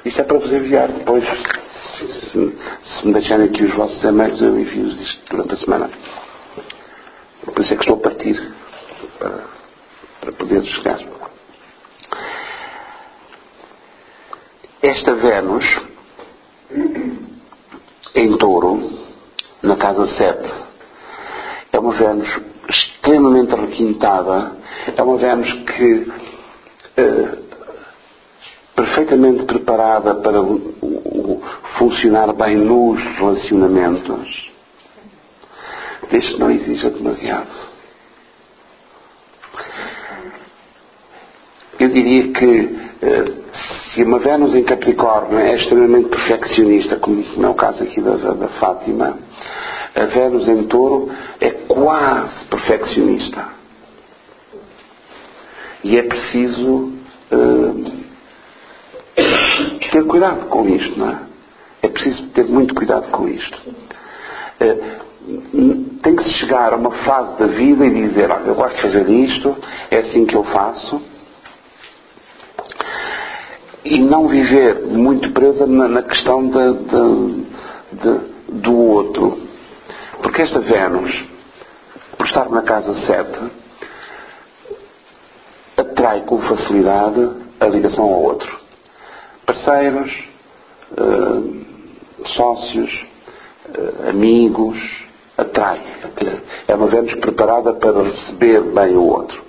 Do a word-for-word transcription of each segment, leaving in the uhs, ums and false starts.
Isto é para vos enviar depois. Se, se me deixarem aqui os vossos e-mails, eu envio-vos isto durante a semana. Por isso é que estou a partir para, para poder chegar. Esta Vênus em Touro, na casa sete, é uma Vênus extremamente requintada, é uma Vênus que eh, perfeitamente preparada para o, o, funcionar bem nos relacionamentos, desde que não exija demasiado. Eu diria que eh, se uma Vênus em Capricórnio é extremamente perfeccionista, como é o caso aqui da, da, da Fátima, a Vênus em Touro é quase perfeccionista. E é preciso eh, ter cuidado com isto, não é? É preciso ter muito cuidado com isto. Eh, tem que se chegar a uma fase da vida e dizer, olha, eu gosto de fazer isto, é assim que eu faço. E não viver muito presa na, na questão de, de, de, do outro. Porque esta Vênus, por estar na casa sete, atrai com facilidade a ligação ao outro. Parceiros, uh, sócios, uh, amigos, atrai. É uma Vênus preparada para receber bem o outro.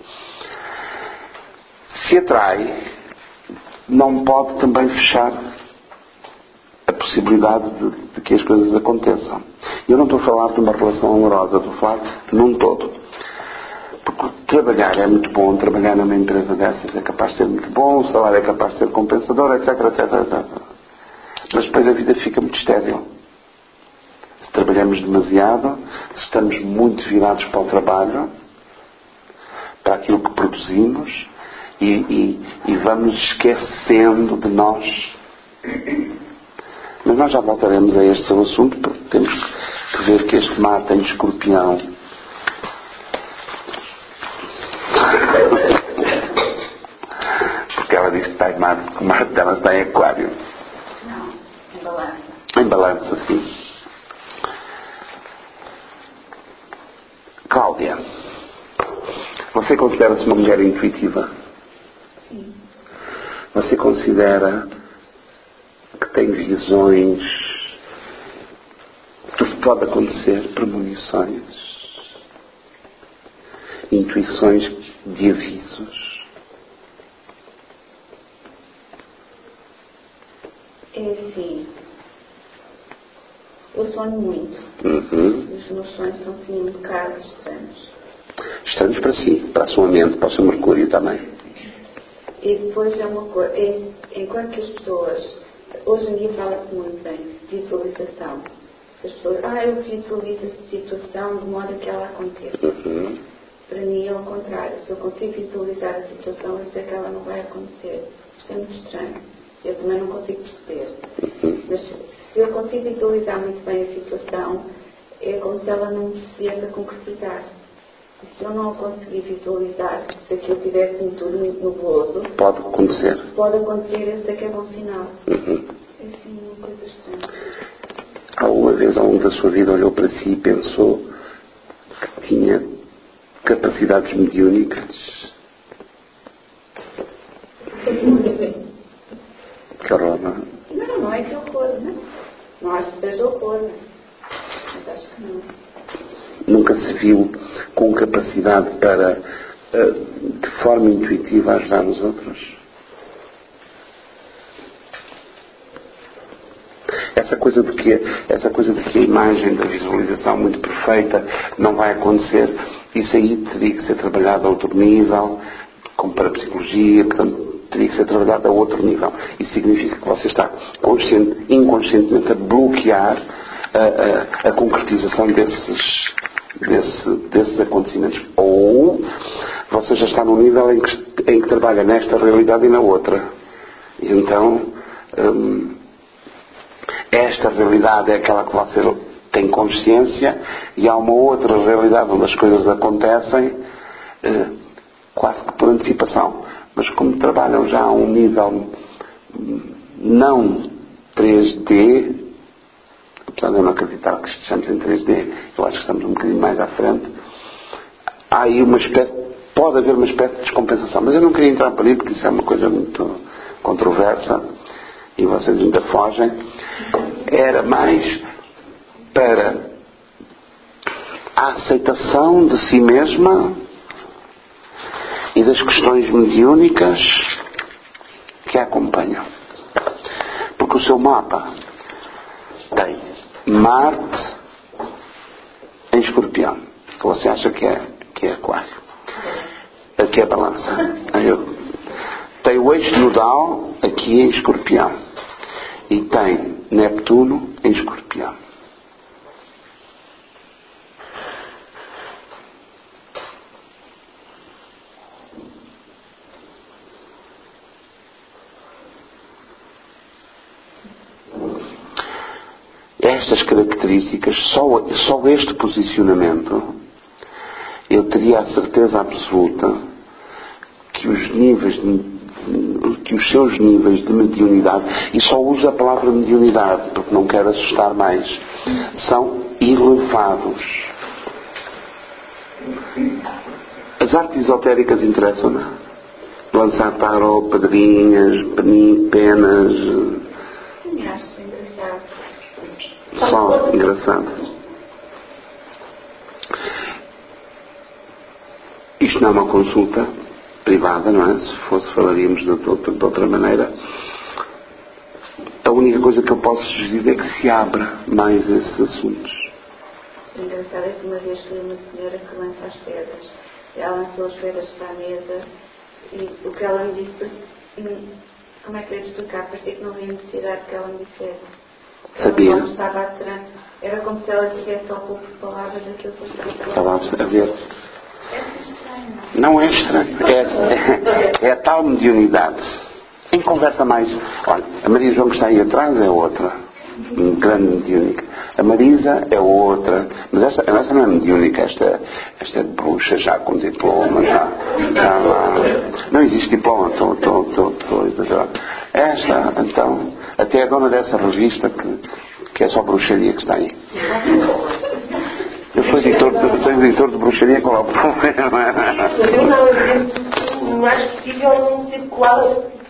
Se atrai, não pode também fechar a possibilidade de, de que as coisas aconteçam. Eu não estou a falar de uma relação amorosa, estou a falar num todo. Porque trabalhar é muito bom, trabalhar numa empresa dessas é capaz de ser muito bom, o salário é capaz de ser compensador, etc, etc, etcétera. Mas depois a vida fica muito estéril. Se trabalhamos demasiado, se estamos muito virados para o trabalho, para aquilo que produzimos, E, e, e vamos esquecendo de nós. Mas nós já voltaremos a este seu assunto, porque temos que ver que este mar tem escorpião. Porque ela diz que está em mar, porque o mar dela está em aquário. Não, em balança. Em balança, sim. Cláudia, você considera-se uma mulher intuitiva? Sim. Você considera que tem visões do que pode acontecer, premonições, intuições de avisos? É assim, eu sonho muito. Uhum. Os meus sonhos são assim um bocado estranhos. Estranhos para si, para a sua mente, para o seu Mercúrio também. E depois é uma coisa, é, enquanto que as pessoas, hoje em dia fala-se muito bem, visualização. As pessoas, ah, eu visualizo a situação de modo que ela aconteça. Uhum. Para mim é ao contrário. Se eu consigo visualizar a situação, eu sei que ela não vai acontecer. Isto é muito estranho. Eu também não consigo perceber. Uhum. Mas se eu consigo visualizar muito bem a situação, é como se ela não se viesse a concretizar. Se eu não a conseguir visualizar, se aquilo tivesse tudo muito nebuloso, pode acontecer. Pode acontecer, eu sei que é bom sinal. Uhum. É assim uma coisa estranha. Alguma vez ao longo da sua vida olhou para si e pensou que tinha capacidades mediúnicas? Que horror, não é? Não, não é que horror, não. Não acho que seja horror, mas acho que não. Nunca se viu com capacidade para, de forma intuitiva, ajudar os outros? Essa coisa de que, essa coisa de que a imagem da visualização muito perfeita não vai acontecer, isso aí teria que ser trabalhado a outro nível, como para a psicologia, portanto, teria que ser trabalhado a outro nível. Isso significa que você está consciente, inconscientemente a bloquear a, a, a concretização desses, desse, desses acontecimentos. Ou você já está num nível em que, em que trabalha nesta realidade e na outra. E então, hum, esta realidade é aquela que você tem consciência e há uma outra realidade onde as coisas acontecem eh, quase que por antecipação. Mas como trabalham já a um nível não três D, apesar de eu não acreditar que estejamos em três D, eu acho que estamos um bocadinho mais à frente, há aí uma espécie, pode haver uma espécie de descompensação, mas eu não queria entrar por aí porque isso é uma coisa muito controversa e vocês ainda fogem. Era mais para a aceitação de si mesma e das questões mediúnicas que a acompanham. Porque o seu mapa tem Marte em Escorpião, que você acha que é, que é Aquário. Aqui é Balança. Tem o eixo nodal aqui em Escorpião. E tem Neptuno em Escorpião. Estas características, só, só este posicionamento, eu teria a certeza absoluta que os níveis de, que os seus níveis de mediunidade, e só uso a palavra mediunidade porque não quero assustar mais, são elevados. As artes esotéricas interessam-me. Lançar tarot, pedrinhas, penas. Acho engraçado. Só engraçado. Isto não é uma consulta privada, não é? Se fosse, falaríamos de outra, de outra maneira. A única coisa que eu posso sugerir é que se abra mais esses assuntos. O engraçado é que uma vez foi uma senhora que lança as pedras. Ela lançou as pedras para a mesa e o que ela me disse, como é que eu ia explicar? Parecia que não havia necessidade que ela me dissesse. Sabia. Ela estava a tra... Era como se ela tivesse ao pouco de palavras daquilo que eu estava a falar. Estava a ver. É estranho. Não é estranho. É, é, é a tal mediunidade. Em conversa mais... Olha, a Maria João que está aí atrás é outra. Grande mediúnica. A Marisa é outra. Mas esta, esta não é mediúnica. Esta, esta é bruxa já com diploma. Já, já lá. Não existe diploma. Estou, estou, estou, estou. Esta, então... Até a dona dessa revista que, que é só bruxaria que está aí. Eu sou editor, eu sou editor de bruxaria, qual é o problema? Eu não, não acho possível não circular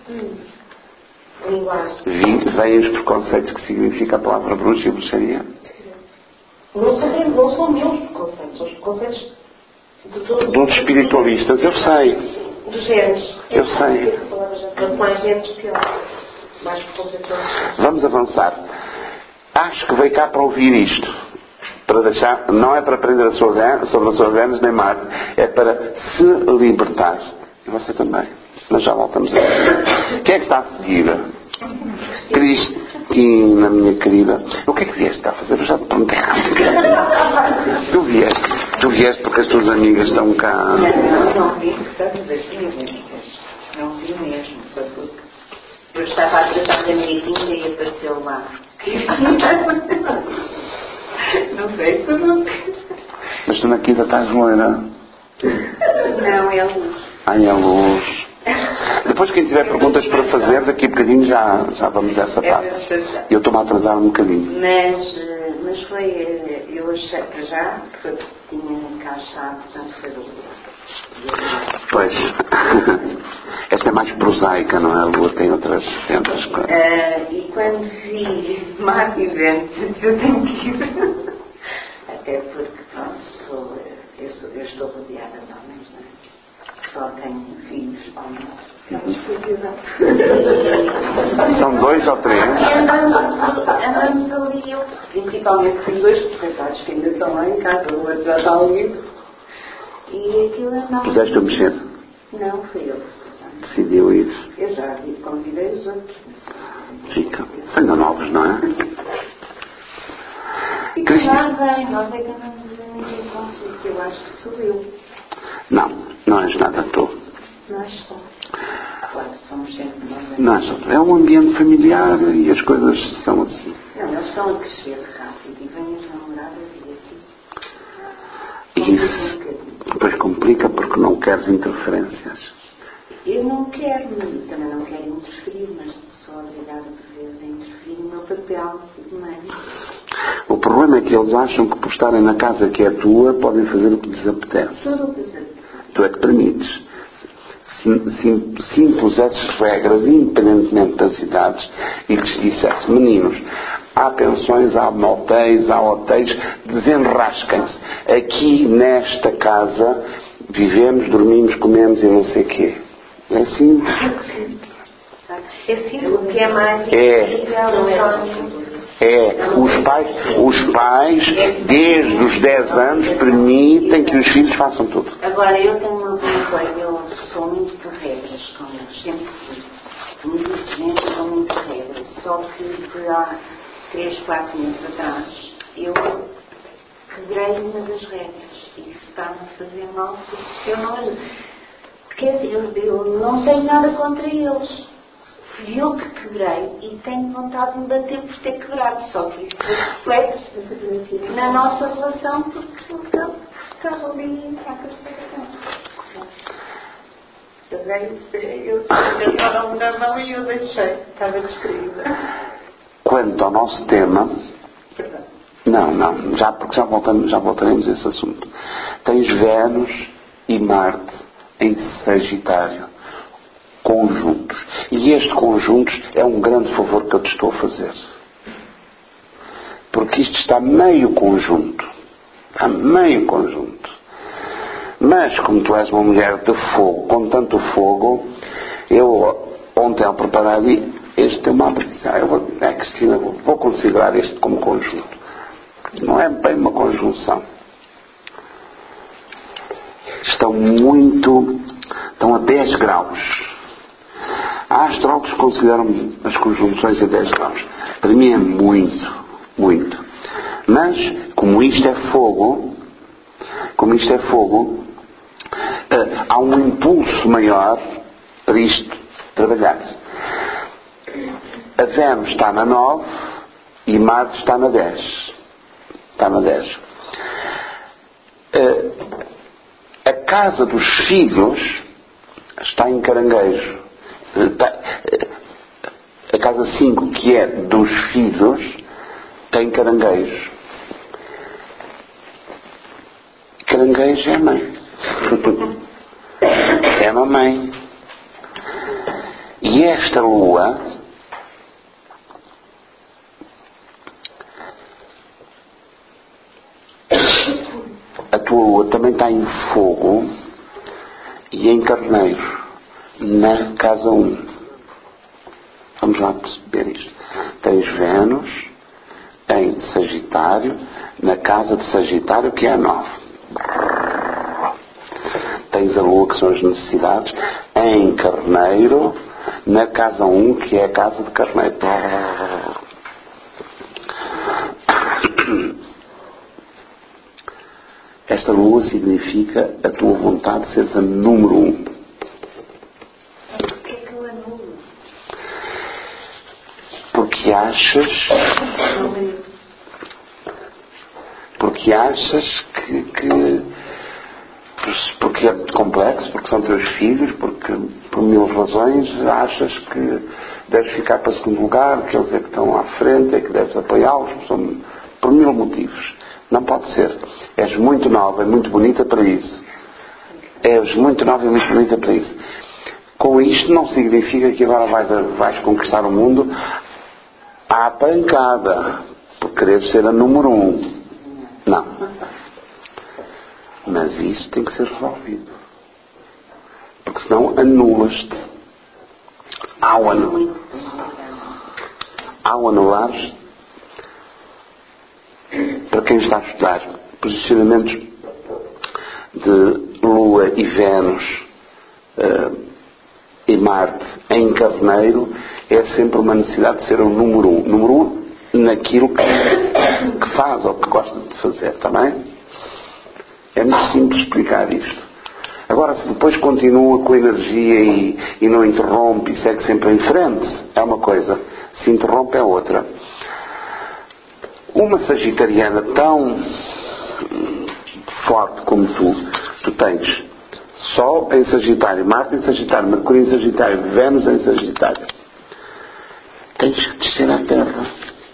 a linguagem. Vêm os preconceitos que significa a palavra bruxa e bruxaria? Não são, não são meus preconceitos, são os preconceitos de todos dos espiritualistas, eu sei. Dos genes. Eu sei. Quanto mais genes, pior. Mais preconceituosos. Vamos avançar. Acho que veio cá para ouvir isto. Para deixar, não é para aprender a sua, sobre a sua Vênus nem Marte, é para se libertar. E você também. Mas já voltamos a ver. Quem é que está a seguir? Cristina, minha querida. O que é que vieste cá fazer? Eu já te perguntei. Tu vieste. Tu vieste porque as tuas amigas estão cá. Não, não vi porque todas as minhas amigas. Não vi mesmo. Só porque eu estava a tratar da minha tinta e apareceu lá. No Facebook. Mas tu na quinta estás loira. Não, é a luz. Ai, a luz. Depois quem tiver perguntas para fazer, daqui a bocadinho já, já vamos a essa parte. Eu estou-me a atrasar um bocadinho. Mas, mas foi, eu achei para já, foi porque tinha cá a chave, portanto foi do Pois. Esta é mais prosaica, não é? A lua tem outras, tem outras coisas. Uh, e quando vi Marte e Vênus, eu tenho que ir. Até porque, pronto, sou, eu, sou, eu estou rodeada de homens, não é? Só tenho filhos homens. São dois ou três? Andamos, andamos ali, eu principalmente tenho dois coitados que ainda estão lá em casa, o outro já está ali. E aquilo andava. Puseste a mexer? Não, fui eu que decidiu ir. Eu já convidei os outros. Fica. Ainda novos, não é? E Cristina. Bem, nós é que andamos em conflito. Eu acho que subiu. Não, não és nada tu. Nós somos. Claro, somos sempre nós. Não és tu. É um ambiente familiar e as coisas são assim. Não, eles estão a crescer rápido e vêm as namoradas e aqui. E isso depois complica porque não queres interferências. Eu não quero, também não quero interferir, mas sou obrigada por vezes a interferir no meu papel de mãe. O problema é que eles acham que por estarem na casa que é tua, podem fazer o que lhes apetece. Tudo o que lhes apetece. Tu é que permites. Se, se, se impusesses regras, independentemente das idades, e lhes dissesse, meninos, há pensões, há motéis, há hotéis, desenrasquem-se. Aqui nesta casa vivemos, dormimos, comemos e não sei o quê. É simples. É simples, o que é mais É. difícil. É, os pais, os pais, desde os dez anos, permitem que os filhos façam tudo. Agora, eu tenho uma coisa, eu sou muito por regras, como sempre fui. Muito exigente com muitas regras. Só que de há três, quatro meses atrás, eu quebrei uma das regras. E isso está-me a fazer mal, porque eu não... Porque eu, eu não tenho nada contra eles. Fui eu que quebrei e tenho vontade de me bater por ter quebrado. Só que isso reflete na nossa relação, porque eu estava ali à cabeça. Eu dei, eu pegaram na mão e eu deixei. Estava distraída. Quanto ao nosso tema... Perdão. Não, não, já, porque já, voltamos, já voltaremos a esse assunto. Tens Vênus e Marte em Sagitário. Conjuntos. E este conjunto é um grande favor que eu te estou a fazer. Porque isto está meio conjunto. Está meio conjunto. Mas, como tu és uma mulher de fogo, com tanto fogo, eu, ontem ao preparar ali, este é uma apreciação. Eu vou, é, Cristina, vou, vou considerar este como conjunto. Não é bem uma conjunção. Estão muito... Estão a dez graus. Há astrólogos que consideram as conjunções a dez graus. Para mim é muito, muito. Mas, como isto é fogo, como isto é fogo, há um impulso maior para isto trabalhar. A Vênus está na nove e Marte está na dez. Está na dez. A casa dos filhos está em Caranguejo. A casa cinco, que é dos filhos, tem Caranguejo. Caranguejo é mãe. É a mamãe. E esta lua a tua lua também está em fogo e em Carneiro, na casa um. Vamos lá perceber isto. Tens Vênus em Sagitário, na casa de Sagitário, que é a nove. Tens a lua, que são as necessidades, em Carneiro, na casa um, que é a casa de Carneiro. Esta lua significa a tua vontade de seres a número um. Porquê que eu anulo? Porque achas... Porque achas que... que porque é complexo, porque são teus filhos, porque por mil razões achas que deves ficar para segundo lugar, que eles é que estão à frente, é que deves apoiá-los, são, por mil motivos. Não pode ser. És muito nova e muito bonita para isso. És muito nova e muito bonita para isso. Com isto não significa que agora vais, vais conquistar o mundo à pancada, por querer ser a número um. Não. Mas isso tem que ser resolvido. Porque senão anulas-te. Ao, anul... Ao anulares, para quem está a estudar posicionamentos de Lua e Vênus uh, e Marte em Carneiro, é sempre uma necessidade de ser o número um. Número um naquilo que, que faz ou que gosta de fazer, está bem? É muito simples explicar isto. Agora, se depois continua com energia e, e não interrompe e segue sempre em frente, é uma coisa. Se interrompe, é outra. Uma sagitariana tão forte como tu, tu tens Sol em Sagitário, Marte em Sagitário, Mercúrio em Sagitário, Vênus em Sagitário. Tens que descer à Terra.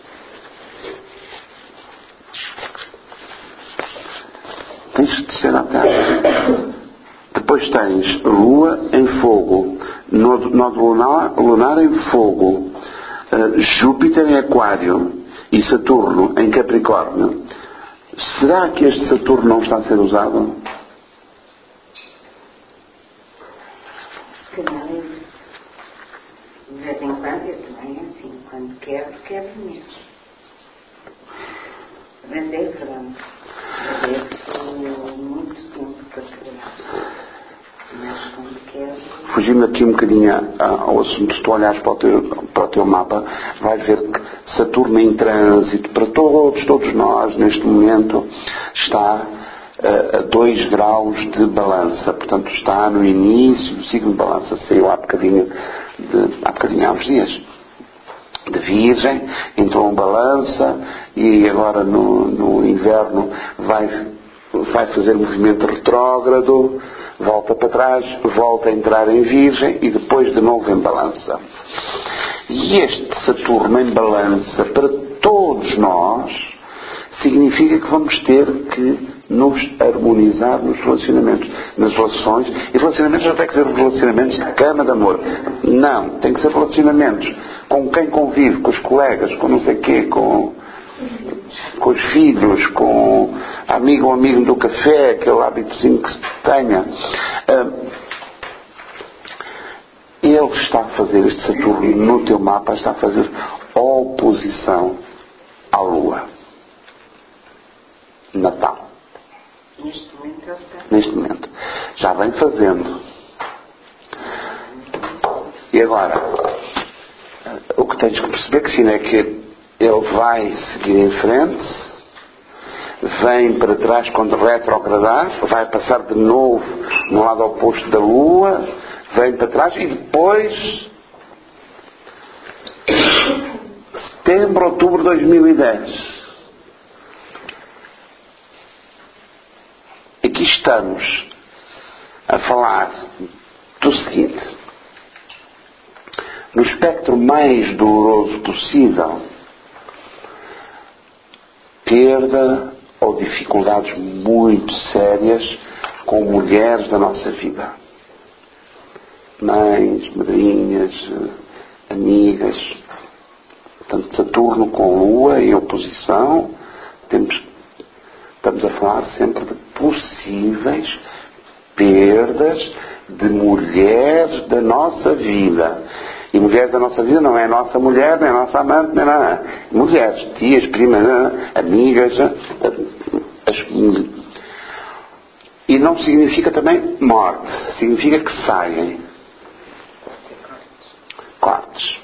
Tens que descer à Terra. Depois tens Lua em Fogo, Nodo lunar, lunar em Fogo, uh, Júpiter em Aquário e Saturno em Capricórnio. Será que este Saturno não está a ser usado? Se não, de vez em quando eu também é assim, quando quebro, quebro mesmo. Mas é verdade. Levei muito tempo para quebrar. Mas quando quebro... Fugindo aqui um bocadinho ao assunto, se tu olhares para o teu, para o teu mapa, vais ver que Saturno em trânsito para todos, todos nós, neste momento, está a dois graus de balança. Portanto, está no início do signo de balança. Saiu há bocadinho, de, há bocadinho há uns dias. De Virgem, entrou em balança e agora no, no inverno vai, vai fazer movimento retrógrado, volta para trás, volta a entrar em Virgem e depois de novo em balança. E este Saturno em balança, para todos nós, significa que vamos ter que nos harmonizar nos relacionamentos, nas relações, e relacionamentos não tem que ser relacionamentos de cama de amor. Não, tem que ser relacionamentos com quem convive, com os colegas, com não sei o quê, com, com os filhos, com amigo ou amigo do café, aquele hábitozinho que se tenha. Ele está a fazer, este Saturno no teu mapa, está a fazer oposição à Lua. Natal. Neste momento ele está. Neste momento. Já vem fazendo. E agora, o que tens que perceber que sim é que ele vai seguir em frente, vem para trás quando retrogradar, vai passar de novo no lado oposto da Lua, vem para trás e depois setembro, outubro de dois mil e dez. Aqui estamos a falar do seguinte: no espectro mais doloroso possível, perda ou dificuldades muito sérias com mulheres da nossa vida. Mães, madrinhas, amigas. Portanto, Saturno com Lua em oposição, temos, estamos a falar sempre de possíveis perdas de mulheres da nossa vida. E mulheres da nossa vida não é a nossa mulher, nem a nossa amante, nem nada. Mulheres, tias, primas, amigas. As... E não significa também morte. Significa que saem. Cortes.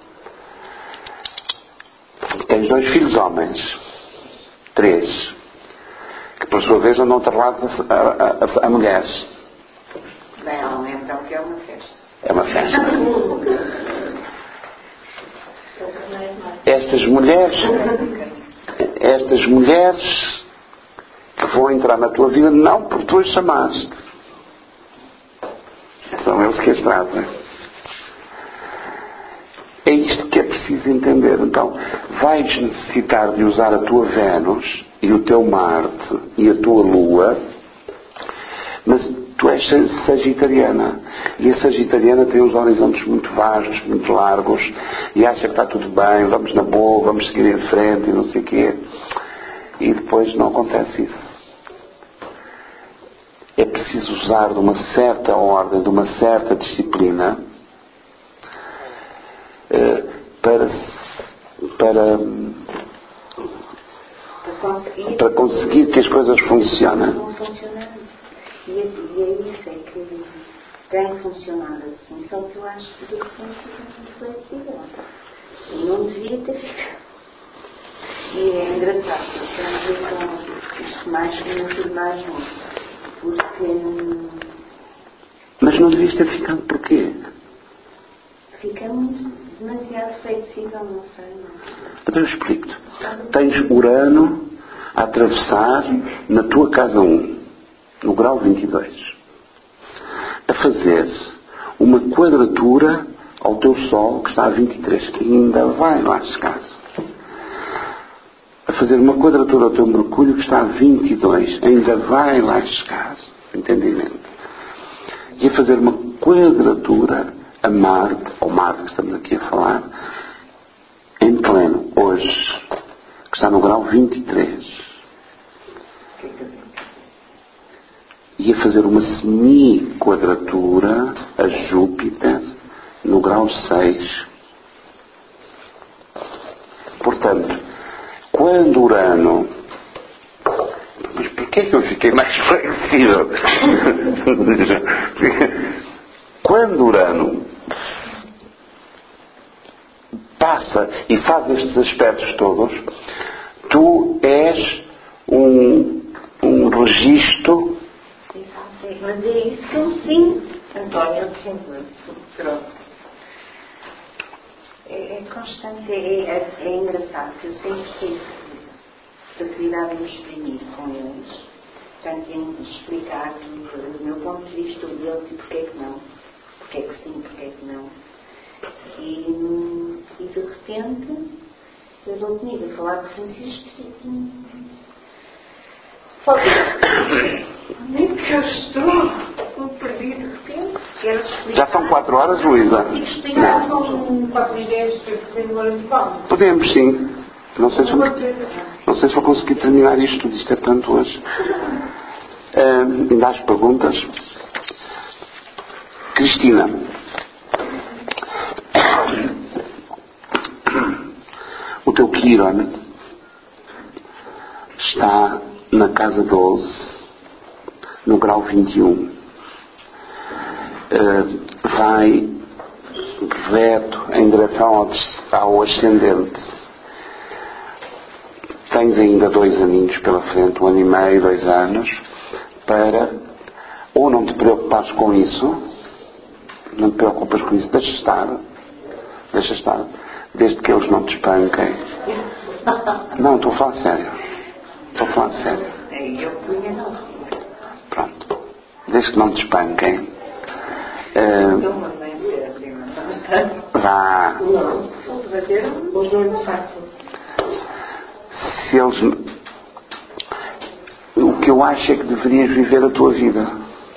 Tens dois filhos homens. Três. Que por sua vez andam atrelados a, a, a, a mulheres. Bem, não é então que é uma festa. É uma festa. Estas mulheres, estas mulheres que vão entrar na tua vida não porque tu as chamaste. São eles que as trazem. É isto que é preciso entender. Então, vais necessitar de usar a tua Vênus e o teu Marte e a tua Lua, mas tu és sagitariana. E a sagitariana tem uns horizontes muito vastos, muito largos, e acha que está tudo bem, vamos na boa, vamos seguir em frente e não sei o quê. E depois não acontece isso. É preciso usar de uma certa ordem, de uma certa disciplina, para, para, para conseguir que as coisas funcionem. Não funciona. E é isso, é que tem funcionado assim, só que eu acho que tem sido muito flexível. E não devia ter ficado. E é engraçado, porque eu tenho a ver com isto mais que não tudo mais muito. Porque... Mas não devias ter ficado porquê? Fica muito, demasiado flexível, não sei. Não. Então eu explico-te. Tens Urano a atravessar na tua casa um, no grau vinte e dois. a fazer uma quadratura ao teu Sol, que está a vinte e três, que ainda vai lá chegar. A fazer uma quadratura ao teu Mercúrio, que está a vinte e dois, ainda vai lá chegar. Entendimento. E a fazer uma quadratura a Marte, ou Marte que estamos aqui a falar, em pleno, hoje, que está no grau vinte e três. E a fazer uma semi-quadratura a Júpiter no grau seis. Portanto, quando Urano... Mas porquê que eu fiquei mais flexível? Quando Urano passa e faz estes aspectos todos, tu és um, um registro. Mas é isso que eu sinto, António, pronto. É, é constante, é, é, é engraçado, que eu sempre tive facilidade em me exprimir com eles, portanto, em explicar do meu ponto de vista, o deles e porquê que não, porquê que sim, porquê que não. E, e de repente, eu dou comigo a falar com o Francisco e falo, onde é que eu estou? Me perdi de repente. Quero explicar. Já são quatro horas, Luísa? Explicar com quatro ideias que eu tenho de palma. Podemos, sim. Não sei se vou, não sei se vou conseguir terminar isto tudo. Isto é tanto hoje. Uh, ainda há as perguntas. Cristina. O teu Quiron está na casa doze, no grau vinte e um. Uh, vai reto em direção ao, ao ascendente. Tens ainda dois aninhos pela frente, um ano e meio, dois anos, para ou não te preocupares com isso, não te preocupas com isso, deixa estar, deixa estar, desde que eles não te espanquem. Não, estou a falar sério. Estou a falar sério. Pronto. Desde que não te espanquem. Uh, vá. Os dois fácil. Se eles... O que eu acho é que deverias viver a tua vida.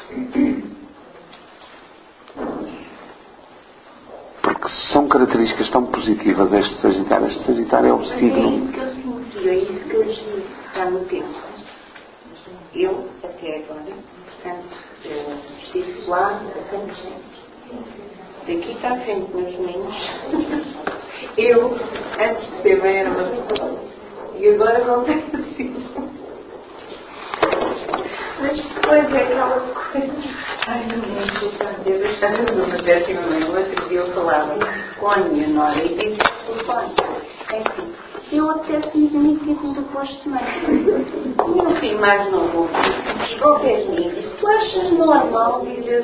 Porque são características tão positivas este Sagitário. Este Sagitário é o signo... É isso que eu sinto, é isso que eu sinto. Está no tempo. Eu, até agora, portanto, estive lá a cem por cento. Daqui para a frente, meus meninos, eu, antes de ser mãe, era uma pessoa. E agora voltei assim. Mas depois é aquela coisa. Ai, não me desculpa. Eu deixava de uma décima mãe. O outro dia eu falava com a minha nora e disse o telefone. É assim. Eu apetece-me admitir-me do posto de mãe. O meu filho mais novo chegou até mim e disse: tu achas normal dizer